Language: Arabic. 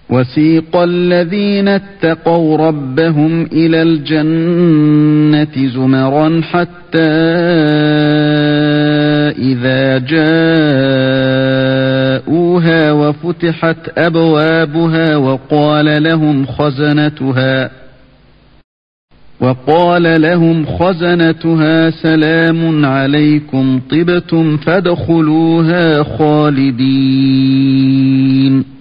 وسيق الذين اتقوا ربهم إلى الجنة زمرا حتى إذا جاءوها وفتحت أبوابها وقال لهم خزنتها سلام عليكم طبتم فادخلوها خالدين